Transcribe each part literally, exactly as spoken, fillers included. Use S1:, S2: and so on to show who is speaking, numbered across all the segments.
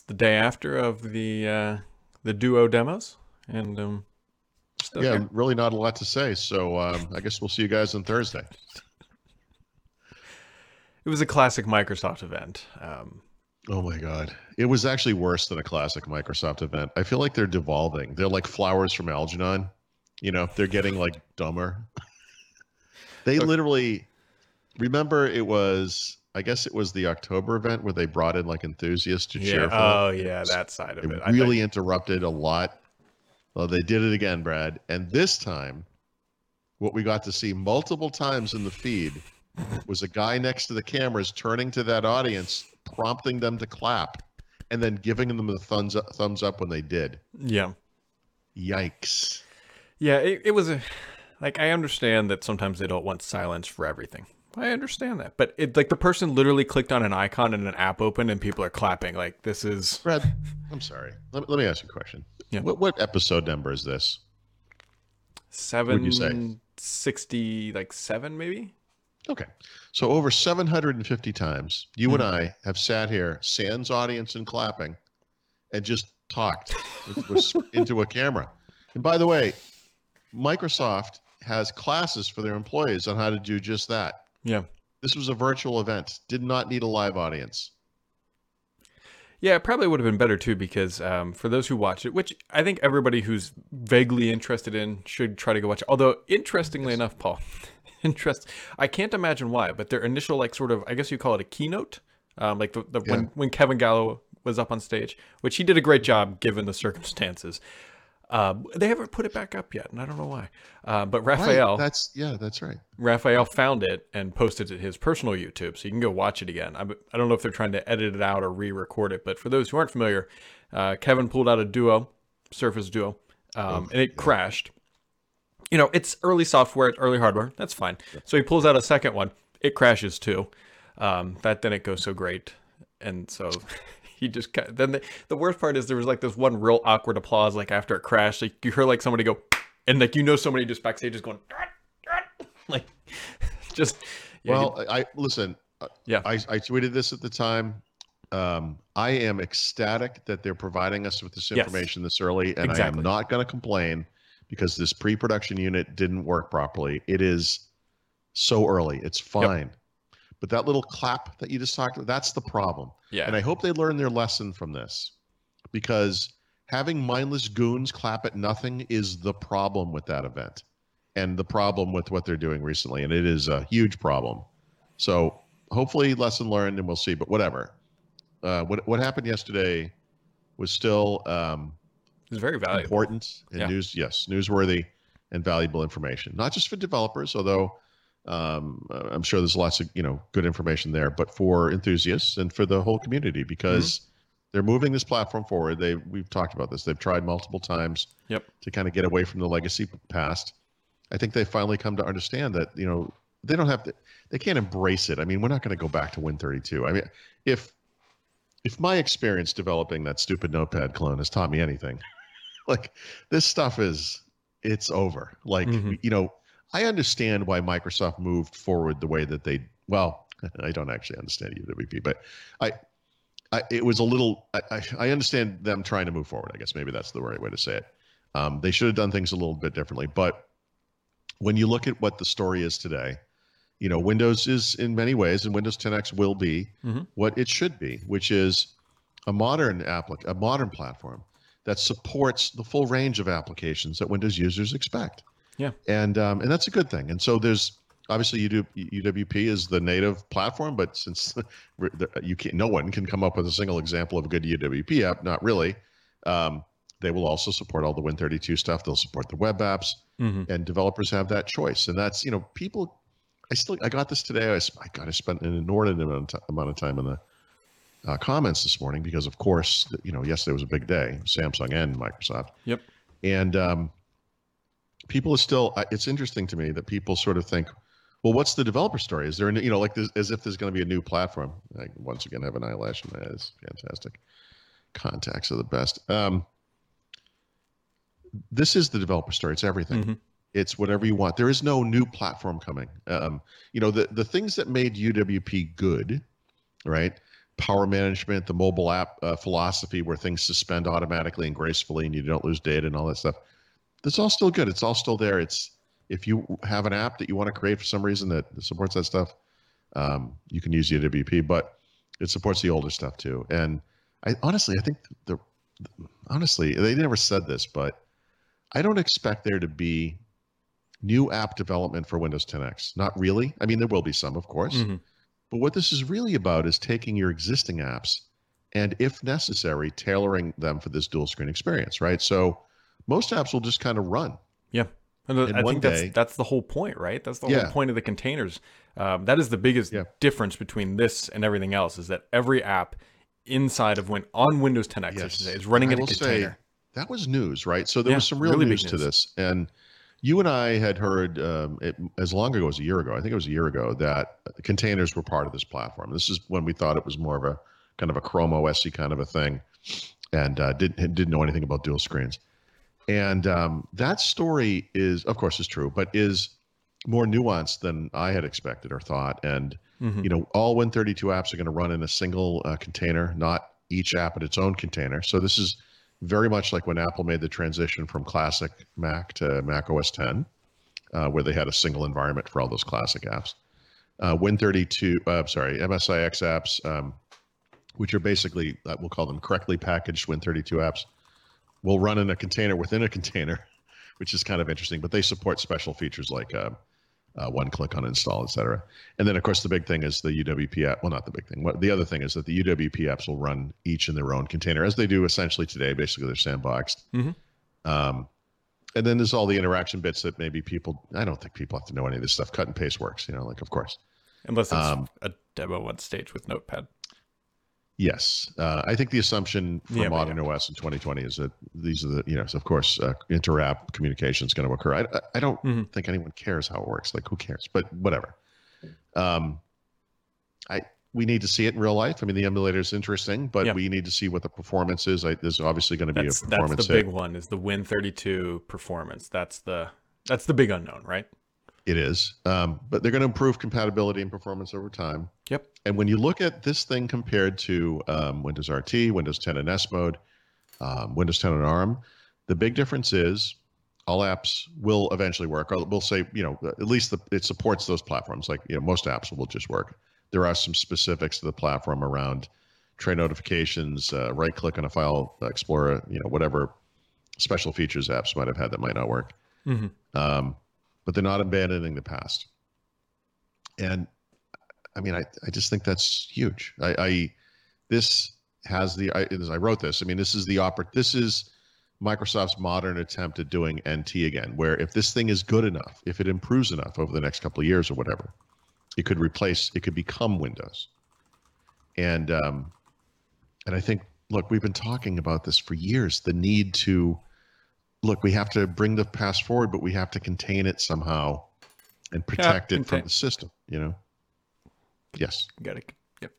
S1: the day after of the uh, the Duo demos, and um, still
S2: yeah,
S1: here.
S2: really not a lot to say. So um, I guess we'll see you guys on Thursday.
S1: It was a classic Microsoft event. Um,
S2: Oh my God. It was actually worse than a classic Microsoft event. I feel like they're devolving. They're like flowers from Algernon. You know, they're getting like dumber. They
S1: Okay.
S2: literally, remember it was, I guess it was the October event where they brought in like enthusiasts to
S1: yeah.
S2: cheer for
S1: Oh,
S2: them.
S1: yeah, that side of
S2: It
S1: it. I
S2: really
S1: think,
S2: interrupted a lot. Well, they did it again, Brad. And this time, what we got to see multiple times in the feed was a guy next to the cameras turning to that audience, prompting them to clap, and then giving them the thumbs up, thumbs up when they did.
S1: yeah.
S2: Yikes.
S1: Yeah, it, it was a like I understand that sometimes they don't want silence for everything. I understand that, but it like the person literally clicked on an icon and an app opened and people are clapping. Like this is
S2: Brad, I'm sorry. Let, let me ask you a question.
S1: Yeah.
S2: What, what episode number is this?
S1: seven
S2: you say?
S1: sixty, like seven maybe.
S2: Okay. So over seven hundred fifty times, you
S1: Hmm.
S2: and I have sat here, sans audience and clapping, and just talked with, with, into a camera. And by the way, Microsoft has classes for their employees on how to do just that.
S1: Yeah.
S2: This was a virtual event. Did not need a live audience.
S1: Yeah, it probably would have been better too because um, for those who watch it, which I think everybody who's vaguely interested in should try to go watch it. Although, interestingly enough, Paul, interest, I can't imagine why, but their initial, like, sort of, I guess you call it a keynote, um, like the, the
S2: Yeah.
S1: when when Kevin Gallo was up on stage, which he did a great job given the circumstances. Um, they haven't put it back up yet, and I don't know why. Uh, but Raphael,
S2: Right. That's yeah, that's right.
S1: Raphael found it and posted it to his personal YouTube, so you can go watch it again. I, I don't know if they're trying to edit it out or re-record it, but for those who aren't familiar, uh, Kevin pulled out a Duo, Surface Duo, um, and it crashed. You know, it's early software, it's early hardware. That's fine. So he pulls out a second one. It crashes too. Um, that didn't go so great, and so he just got, then the, the worst part is there was like this one real awkward applause like after it crashed. Like you heard like somebody go, and like you know somebody just backstage is going like just yeah,
S2: Well, I listen.
S1: yeah.
S2: I, I tweeted this at the time. Um, I am ecstatic that they're providing us with this
S1: Yes.
S2: information this early, and I
S1: Exactly.
S2: am not going to complain because this pre-production unit didn't work properly. It is so early. It's fine. But that little clap that you just talked about, that's the problem.
S1: Yeah.
S2: And I hope they learn their lesson from this because having mindless goons clap at nothing is the problem with that event and the problem with what they're doing recently. And it is a huge problem. So hopefully lesson learned and we'll see, but whatever. Uh, what, what happened yesterday was still um,
S1: It's very valuable.
S2: important and
S1: Yeah.
S2: news, yes, newsworthy and valuable information, not just for developers, although um, uh, I'm sure there's lots of, you know, good information there, but for enthusiasts and for the whole community because
S1: Mm-hmm.
S2: they're moving this platform forward. They, we've talked about this. They've tried multiple times
S1: Yep.
S2: to kind of get away from the legacy past. I think they finally come to understand that, you know, they don't have to, they can't embrace it. I mean, we're not going to go back to Win thirty-two. I mean, if, if my experience developing that stupid Notepad clone has taught me anything, like this stuff is, it's over. Like,
S1: Mhm.
S2: you know, I understand why Microsoft moved forward the way that they, well, I don't actually understand U W P, but I, I it was a little, I, I, I understand them trying to move forward. I guess maybe that's the right way to say it. Um, they should have done things a little bit differently. But when you look at what the story is today, you know, Windows is in many ways, and Windows ten X will be
S1: Mhm.
S2: what it should be, which is a modern applic- a modern platform that supports the full range of applications that Windows users expect.
S1: Yeah.
S2: And um, and that's a good thing. And so there's obviously U W P is the native platform, but since you can't, no one can come up with a single example of a good U W P app, not really. Um, they will also support all the Win thirty-two stuff. They'll support the web apps,
S1: Mhm.
S2: and developers have that choice. And that's, you know, people. I still I got this today. I, I got to spend an inordinate amount of, amount of time in the uh, comments this morning because, of course, you know, yesterday was a big day, Samsung and Microsoft.
S1: Yep.
S2: And um, people are still, it's interesting to me that people sort of think, well, what's the developer story? Is there, a, you know, like this, as if there's going to be a new platform. I once again have an eyelash in my head. It's fantastic. Contacts are the best. Um, this is the developer story. It's everything.
S1: Mhm.
S2: It's whatever you want. There is no new platform coming. Um, you know, the, the things that made U W P good, right? power management, the mobile app uh, philosophy where things suspend automatically and gracefully and you don't lose data and all that stuff. That's all still good. It's all still there. It's if you have an app that you want to create for some reason that supports that stuff, um, you can use U W P, but it supports the older stuff too. And I honestly, I think the, the honestly, they never said this, but I don't expect there to be new app development for Windows ten X. Not really. I mean, there will be some, of course. Mm-hmm. But what this is really about is taking your existing apps and, if necessary, tailoring them for this dual screen experience, right? So most apps will just kind of run.
S1: Yeah. And I think that's, day, that's the whole point, right? That's the whole yeah. point of the containers. Um, that is the biggest yeah. difference between this and everything else, is that every app inside of Win on Windows ten X, yes. I should say, is running in a container. Say,
S2: that was news, right? So there yeah, was some real really news, news to this. And you and I had heard um, it, as long ago as a year ago, I think it was a year ago, that containers were part of this platform. This is when we thought it was more of a kind of a Chrome O S-y kind of a thing, and uh, didn't didn't know anything about dual screens. And um, that story is, of course, is true, but is more nuanced than I had expected or thought. And mm-hmm. you know, all Win thirty-two apps are going to run in a single uh, container, not each app in its own container. So this is very much like when Apple made the transition from classic Mac to Mac O S ten, uh, where they had a single environment for all those classic apps. Uh, Win thirty-two, uh, sorry, M S I X apps, um, which are basically, uh, we'll call them correctly packaged Win thirty-two apps, will run in a container within a container, which is kind of interesting. But they support special features like uh, uh, one click on install, et cetera. And then, of course, the big thing is the U W P app. Well, not the big thing. What, the other thing is that the U W P apps will run each in their own container, as they do essentially today. Basically, they're sandboxed. Mm-hmm. Um, and then there's all the interaction bits that maybe people, I don't think people have to know any of this stuff. Cut and paste works, you know, like, of course.
S1: Unless it's um, a demo on stage with Notepad.
S2: Yes. Uh, I think the assumption for yeah, modern yeah. O S in twenty twenty is that these are the, you know, so of course, uh, inter-app communication is going to occur. I, I don't mm-hmm. think anyone cares how it works. Like, who cares? But whatever. Um, I we need to see it in real life. I mean, the emulator is interesting, but yeah. we need to see what the performance is. I, there's obviously going to be
S1: that's,
S2: a performance
S1: That's the
S2: hit.
S1: big one, is the Win thirty-two performance. That's the that's the big unknown, right?
S2: It is. Um, but they're going to improve compatibility and performance over time.
S1: Yep.
S2: And when you look at this thing compared to um, Windows R T, Windows ten in S mode, um, Windows ten on ARM, the big difference is all apps will eventually work. Or we'll say, you know, at least the, it supports those platforms. Like, you know, most apps will just work. There are some specifics to the platform around tray notifications, uh, right click on a file explorer, you know, whatever special features apps might have had that might not work. Mm-hmm. Um, but they're not abandoning the past. And I mean, I, I just think that's huge. I, I this has the, I, as I wrote this, I mean, this is the oppor- this is Microsoft's modern attempt at doing N T again, where if this thing is good enough, if it improves enough over the next couple of years or whatever, it could replace, it could become Windows. And, um, and I think, look, we've been talking about this for years, the need to, look, we have to bring the past forward, but we have to contain it somehow and protect yeah, it from the system, you know? Yes.
S1: Got it. Yep.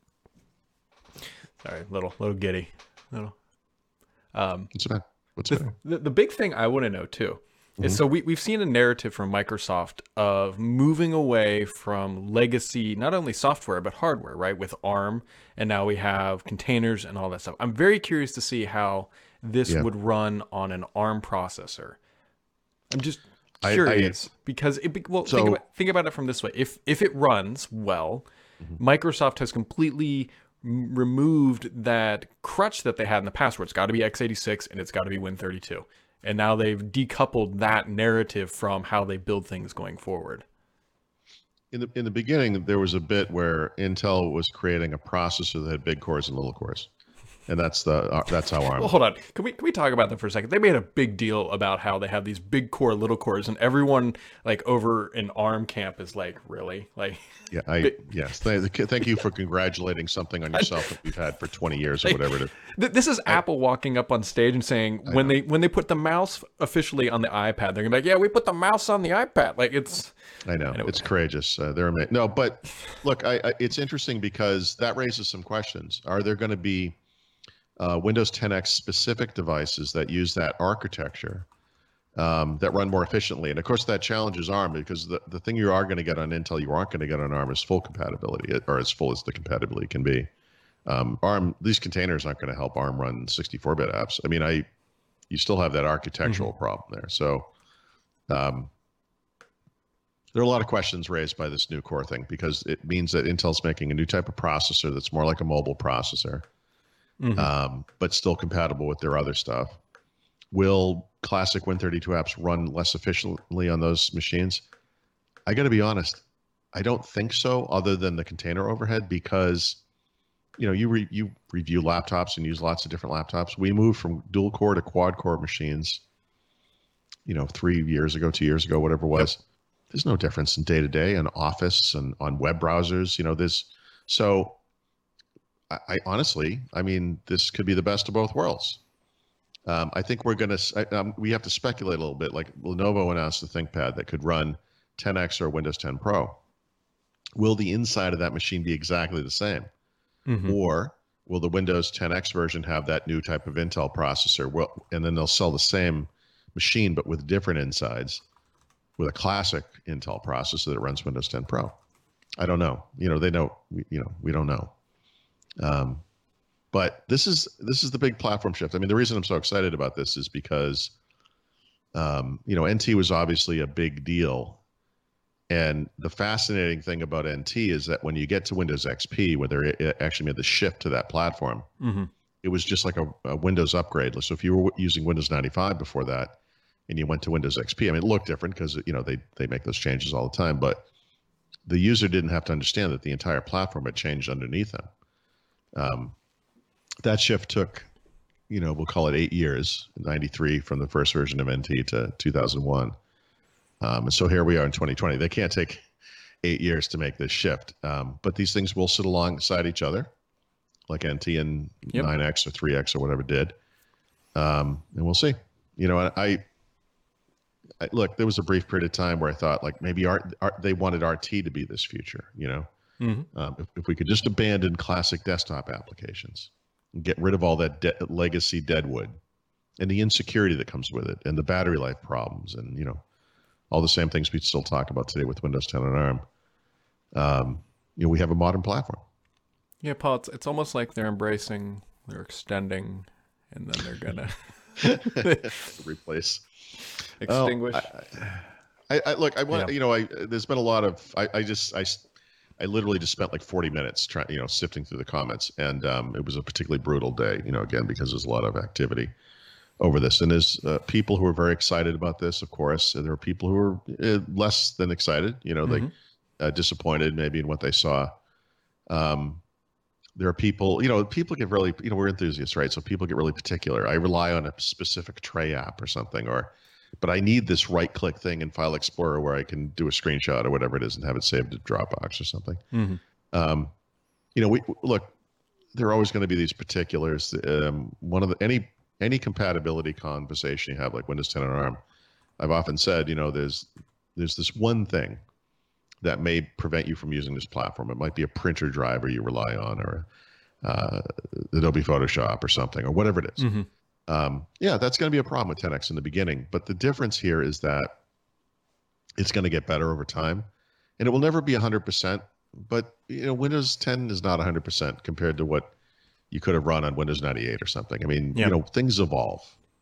S1: Sorry, little, little giddy. Little. Um,
S2: What's bad? What's
S1: the,
S2: bad?
S1: The, the big thing I want to know too mm-hmm. is, so we, we've seen a narrative from Microsoft of moving away from legacy, not only software, but hardware, right? With ARM, and now we have containers and all that stuff. I'm very curious to see how this yeah. would run on an ARM processor. I'm just curious I, I, because it, well, so, think about, think about it from this way. If, if it runs well, mm-hmm. Microsoft has completely removed that crutch that they had in the past, where it's got to be x eighty-six and it's got to be Win thirty-two. And now they've decoupled that narrative from how they build things going forward.
S2: In the in the beginning, there was a bit where Intel was creating a processor that had big cores and little cores. And that's the uh, that's how I'm.
S1: Well, hold on. Can we can we talk about that for a second? They made a big deal about how they have these big core, little cores, and everyone like over in ARM camp is like, really, like.
S2: Yeah, I big... yes. Thank, thank you for congratulating something on yourself that we've had for twenty years or like, whatever it is.
S1: This is
S2: I,
S1: Apple walking up on stage and saying when they when they put the mouse officially on the iPad, they're gonna be like, yeah, we put the mouse on the iPad. Like it's.
S2: I know anyway. It's courageous. Uh, they're amazing. No, but look, I, I, it's interesting because that raises some questions. Are there going to be Uh, Windows ten X specific devices that use that architecture um, that run more efficiently? And of course that challenges ARM, because the, the thing you are going to get on Intel you aren't going to get on ARM is full compatibility, or as full as the compatibility can be. Um, ARM, these containers aren't going to help ARM run sixty-four bit apps. I mean, I, you still have that architectural mm-hmm. problem there. So, um, there are a lot of questions raised by this new Core thing because it means that Intel's making a new type of processor that's more like a mobile processor, mm-hmm. um, but still compatible with their other stuff. Will classic Win thirty-two apps run less efficiently on those machines? I got to be honest, I don't think so, other than the container overhead, because you know you re- you review laptops and use lots of different laptops. We moved from dual core to quad core machines, you know, three years ago, two years ago, whatever it was. Yep. There's no difference in day to day and Office and on web browsers. You know, this. So, I, I honestly, I mean, this could be the best of both worlds. Um, I think we're gonna. Um, we have to speculate a little bit. Like Lenovo announced the ThinkPad that could run ten X or Windows ten Pro. Will the inside of that machine be exactly the same, mm-hmm. or will the Windows ten X version have that new type of Intel processor? Well, and then they'll sell the same machine but with different insides, with a classic Intel processor that runs Windows ten Pro. I don't know. You know, they know. You know, we don't know. Um, but this is this is the big platform shift. I mean, the reason I'm so excited about this is because, um, you know, N T was obviously a big deal, and the fascinating thing about N T is that when you get to Windows X P, where they actually made the shift to that platform, mm-hmm. it was just like a, a Windows upgrade. So if you were using Windows ninety-five before that, and you went to Windows X P, I mean, it looked different because, you know, they, they make those changes all the time, but the user didn't have to understand that the entire platform had changed underneath them. Um, that shift took, you know, we'll call it eight years, ninety-three from the first version of N T to two thousand one. Um, and so here we are in twenty twenty. They can't take eight years to make this shift, um, but these things will sit alongside each other, like N T and yep. nine X or three X or whatever did. Um, and we'll see. You know, I, I look, there was a brief period of time where I thought like maybe art, art they wanted R T to be this future, you know, mm-hmm. um, if, if we could just abandon classic desktop applications and get rid of all that de- legacy deadwood and the insecurity that comes with it and the battery life problems and, you know, all the same things we still talk about today with Windows ten and ARM. Um, you know, we have a modern platform.
S1: Yeah, Paul, it's, it's almost like they're embracing, they're extending, and then they're going
S2: to replace.
S1: Extinguish.
S2: Oh, I, I, I look. I want. Yeah. You know. I there's been a lot of. I, I just. I. I literally just spent like forty minutes trying. You know, sifting through the comments, and um, it was a particularly brutal day. You know, again because there's a lot of activity over this, and there's uh, people who are very excited about this. Of course, and there are people who are uh, less than excited. You know, mm-hmm. they uh, disappointed maybe in what they saw. Um, there are people. You know, people get really. You know, we're enthusiasts, right? So people get really particular. I rely on a specific tray app or something, or. But I need this right-click thing in File Explorer where I can do a screenshot or whatever it is and have it saved to Dropbox or something. Mm-hmm. Um, you know, we look. There are always going to be these particulars. Um, one of the any any compatibility conversation you have, like Windows ten and ARM, I've often said, you know, there's there's this one thing that may prevent you from using this platform. It might be a printer driver you rely on, or uh, Adobe Photoshop or something, or whatever it is. Mm-hmm. Um, yeah, that's going to be a problem with ten X in the beginning. But the difference here is that it's going to get better over time. And it will never be one hundred percent. But, you know, Windows ten is not one hundred percent compared to what you could have run on Windows ninety-eight or something. I mean, yeah. you know, things evolve.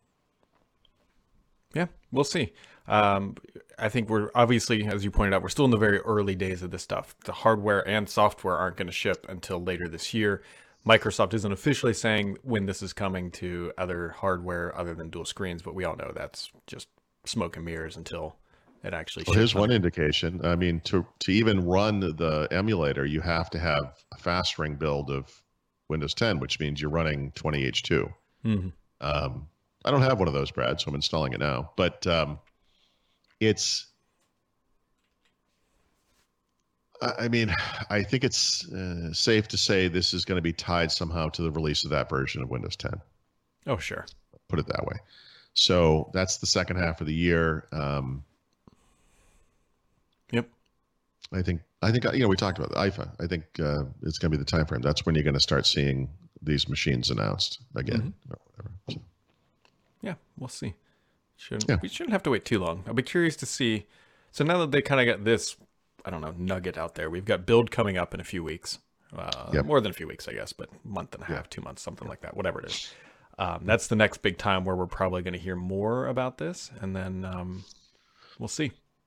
S1: Yeah, we'll see. Um, I think we're obviously, as you pointed out, we're still in the very early days of this stuff. The hardware and software aren't going to ship until later this year. Microsoft isn't officially saying when this is coming to other hardware other than dual screens, but we all know that's just smoke and mirrors until it actually
S2: well, here's one indication. I mean, to to even run the emulator, you have to have a fast ring build of Windows ten, which means you're running twenty H two. Mm-hmm. Um, I don't have one of those, Brad, so I'm installing it now. But um, it's... I mean, I think it's uh, safe to say this is going to be tied somehow to the release of that version of Windows ten.
S1: Oh, sure.
S2: Put it that way. So that's the second half of the year. Um,
S1: yep.
S2: I think, I think, you know, we talked about the I F A. I think uh, it's going to be the time frame. That's when you're going to start seeing these machines announced again. Mm-hmm. Or whatever. So.
S1: Yeah, we'll see. Shouldn't, yeah. We shouldn't have to wait too long. I'll be curious to see. So now that they kind of got this, I don't know, nugget out there. We've got Build coming up in a few weeks. Uh,
S2: Yep.
S1: More than a few weeks, I guess, but month and a half,
S2: Yeah.
S1: two months, something like that, whatever it is. Um, that's the next big time where we're probably going to hear more about this, and then um, we'll see.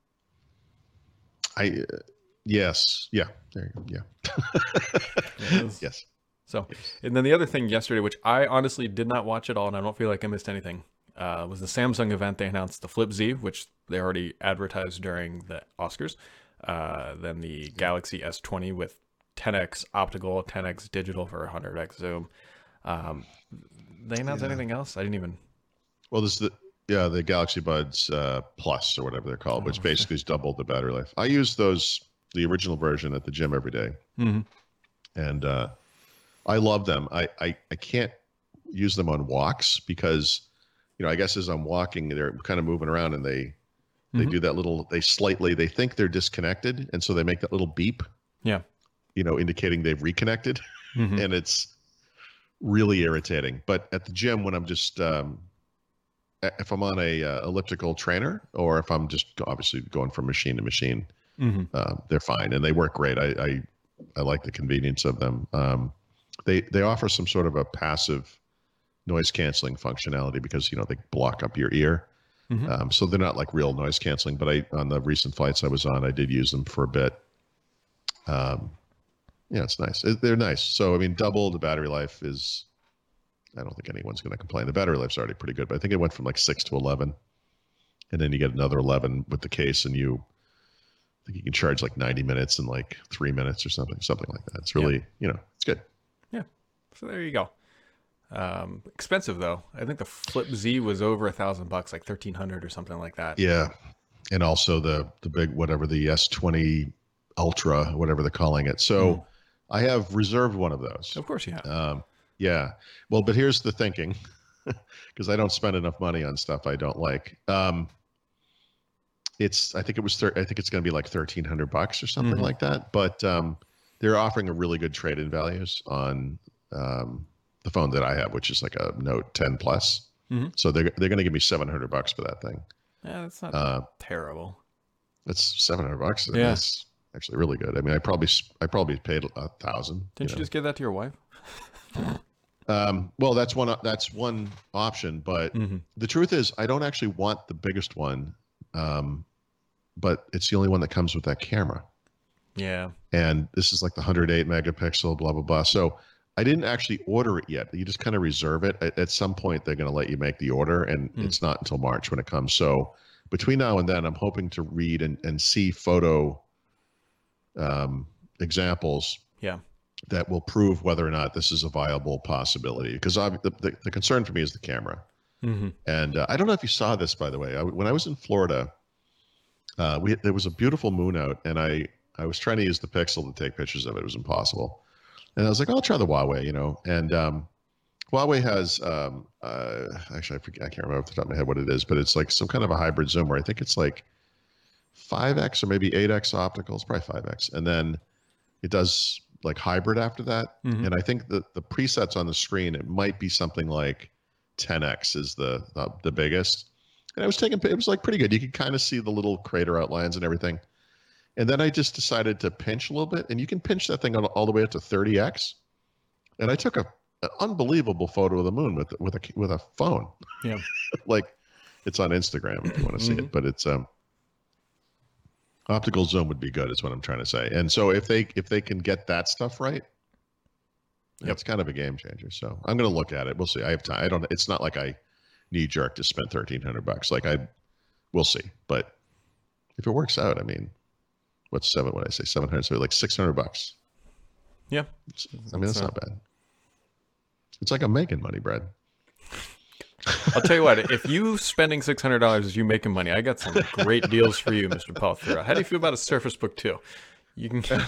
S2: I uh, yes, yeah, there you go. Yeah,
S1: Yeah, this-
S2: yes.
S1: So, and then the other thing yesterday, which I honestly did not watch at all, and I don't feel like I missed anything, uh, was the Samsung event. They announced the Flip Z, which they already advertised during the Oscars. Uh, then the Galaxy S twenty with ten x optical, ten x digital for one hundred x zoom. Um, they announced
S2: Yeah.
S1: anything else? I didn't even.
S2: Well, this is the yeah the Galaxy Buds uh, Plus or whatever they're called, which
S1: Oh,
S2: basically has doubled the battery life. I use those the original version at the gym every day,
S1: Mm-hmm.
S2: and uh, I love them. I, I I can't use them on walks because you know I guess as I'm walking, they're kind of moving around and they they
S1: Mhm.
S2: do that little they slightly they think they're disconnected, and so they make that little beep,
S1: Yeah.
S2: you know, indicating they've reconnected.
S1: Mhm.
S2: And it's really irritating. But at the gym, when I'm just um, if I'm on a uh, elliptical trainer, or if I'm just obviously going from machine to machine,
S1: Mhm.
S2: uh, they're fine and they work great. I I, I like the convenience of them. Um, they they offer some sort of a passive noise canceling functionality because you know they block up your ear.
S1: Mhm.
S2: Um, so they're not like real noise canceling. But I on the recent flights I was on, I did use them for a bit. Um, yeah, it's nice. It- They're nice. So, I mean, double the battery life is, I don't think anyone's going to complain. The battery life's already pretty good, but I think it went from like six to eleven. And then you get another eleven with the case, and you, I think you can charge like ninety minutes in like three minutes or something, something like that. It's really, you know, it's good.
S1: Yeah. So there you go. Um, expensive though. I think the Flip Z was over a thousand bucks, like thirteen hundred or something like that.
S2: Yeah. And also the, the big, whatever, the S twenty Ultra, whatever they're calling it. So
S1: Mm.
S2: I have reserved one of those.
S1: Of course you have.
S2: Um, yeah. Well, but here's the thinking, because I don't spend enough money on stuff I don't like. Um, it's I think it was thir- I think it's going to be like thirteen hundred bucks or something
S1: Mhm.
S2: like that. But um, they're offering a really good trade-in values on um, the phone that I have, which is like a Note ten Plus.
S1: Mhm.
S2: So they're they're going to give me seven hundred bucks for that thing.
S1: Yeah, that's not
S2: Uh,
S1: terrible.
S2: that's seven hundred bucks. I mean,
S1: Yeah.
S2: That's actually really good. I mean, I probably s- I probably paid a thousand.
S1: Didn't you,
S2: know.
S1: just give that to your wife?
S2: Um, well, that's one. That's one option, but
S1: Mm-hmm.
S2: the truth is, I don't actually want the biggest one, um, but it's the only one that comes with that camera.
S1: Yeah.
S2: And this is like the one hundred eight megapixel, blah blah blah. So I didn't actually order it yet. You just kind of reserve it. At, at some point, they're going to let you make the order, and
S1: Hmm.
S2: it's not until March when it comes. So between now and then, I'm hoping to read and, and see photo um, examples
S1: Yeah.
S2: that will prove whether or not this is a viable possibility. Because the, the, the concern for me is the camera.
S1: Mm-hmm.
S2: And uh, I don't know if you saw this, by the way. I, when I was in Florida, uh, we there was a beautiful moon out, and I I was trying to use the Pixel to take pictures of it. It was impossible. And I was like, I'll try the Huawei, you know. And um, Huawei has um, uh, actually I forget, I can't remember off the top of my head what it is, but it's like some kind of a hybrid zoom where I think it's like five X or maybe eight X optical. It's probably five X, and then it does like hybrid after that.
S1: Mhm.
S2: And I think that the presets on the screen, it might be something like ten X is the the, the biggest. And I was taking it was like pretty good. You could kind of see the little crater outlines and everything. And then I just decided to pinch a little bit, and you can pinch that thing all, all the way up to thirty X. And I took a an unbelievable photo of the moon with with a with a phone.
S1: Yeah.
S2: Like it's on Instagram if you want to see
S1: Mhm.
S2: it, but it's um optical zoom would be good is what I'm trying to say. And so if they if they can get that stuff right,
S1: Yep.
S2: it's kind of a game changer. So I'm going to look at it. We'll see. I have time. I don't it's not like I knee jerk to spend thirteen hundred bucks. Like I we'll see. But if it works out, I mean, what's seven what did I say seven hundred, so like six hundred bucks.
S1: Yeah.
S2: It's- I mean, that's
S1: So-
S2: not bad. It's like I'm making money, Brad.
S1: I'll tell you what, if you spending six hundred dollars is you making money, I got some great deals for you, Mister Paul Thurrell. How do you feel about a Surface Book two? You can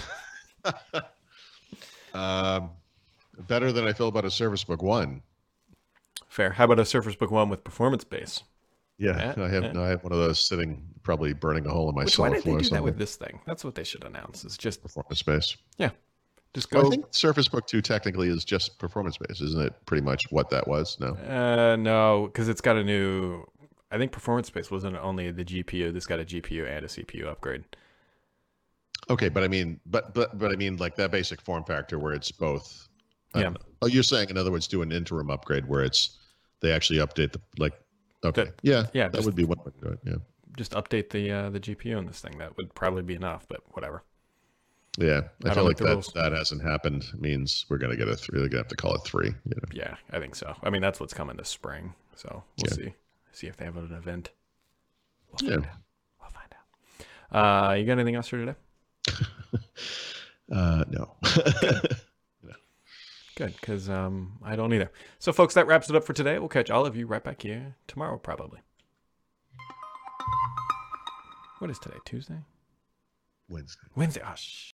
S2: Um, better than I feel about a Surface Book one.
S1: fair. How about a Surface Book one with performance base?
S2: Yeah,
S1: Yeah,
S2: I have
S1: yeah.
S2: I have one of those sitting, probably burning a hole in my
S1: Which, why
S2: cellar
S1: did they
S2: floor.
S1: do that
S2: somewhere.
S1: with this thing? That's what they should announce. Is just
S2: Performance space.
S1: just
S2: Well,
S1: go.
S2: I think Surface Book two technically is just performance based, isn't it? Pretty much what that was. No.
S1: Uh, no, because it's got a new. I think performance space wasn't only the G P U. This got a G P U and a C P U upgrade.
S2: Okay, but I mean, but but but I mean, like that basic form factor where it's both. I
S1: Yeah.
S2: don't know. Oh, you're saying, in other words, do an interim upgrade where it's they actually update the like. Okay,
S1: That-
S2: yeah,
S1: yeah,
S2: that
S1: just-
S2: would be one way to do it. Yeah,
S1: Just update the uh, the G P U on this thing. That would probably be enough, but whatever.
S2: yeah. I,
S1: I
S2: feel
S1: don't
S2: like
S1: the
S2: that
S1: rules.
S2: that hasn't happened means we're gonna get a three. They're gonna have to call it three. You know?
S1: Yeah, I think so. I mean, that's what's coming this spring. So we'll
S2: Yeah.
S1: see. See if they have an event. We'll
S2: Yeah.
S1: find out. We'll find out. Uh, you got anything else for today?
S2: Uh, no.
S1: Good, because um, I don't either. So, folks, that wraps it up for today. We'll catch all of you right back here tomorrow, probably. What is today? Tuesday?
S2: Wednesday.
S1: Wednesday. Oh, sh-